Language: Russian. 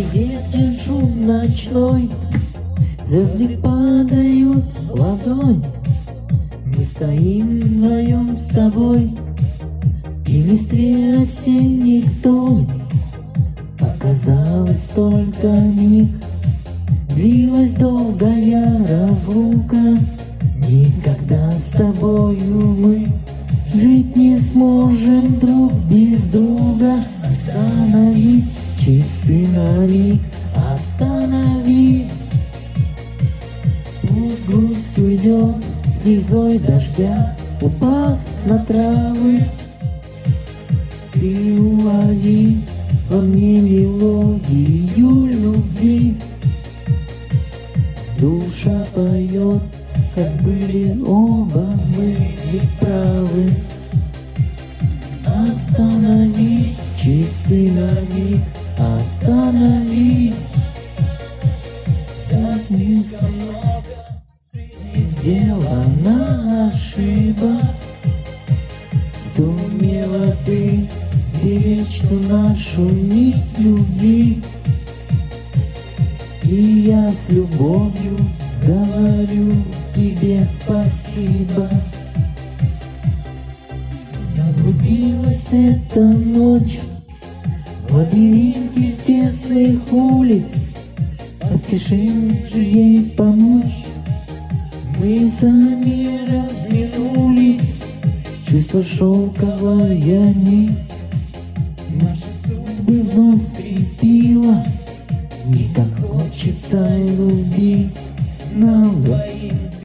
И ветер шум ночной, звезды падают в ладонь. Мы стоим вдвоем с тобой, и в листве осенних тонь. Показалось только миг, длилась долгая разлука. Никогда с тобою мы жить не сможем друг без друга. Останови часы на миг, останови. Пусть грусть уйдет слезой дождя, упав на травы. Ты улови во мне мелодию любви. Душа поет, как были оба мы ведь правы. Останови часы на миг, останови. Да слишком много в жизни сделано ошибок. Сумела ты сберечь ту нашу нить любви. И я с любовью говорю тебе спасибо. Заблудилась эта ночь в лабиринте тесных улиц. Поспешим же ей помочь. Мы сами разминулись, чувство шелковая нить. Наши судьбы вновь скрепила, и так хочется любить нам двоим.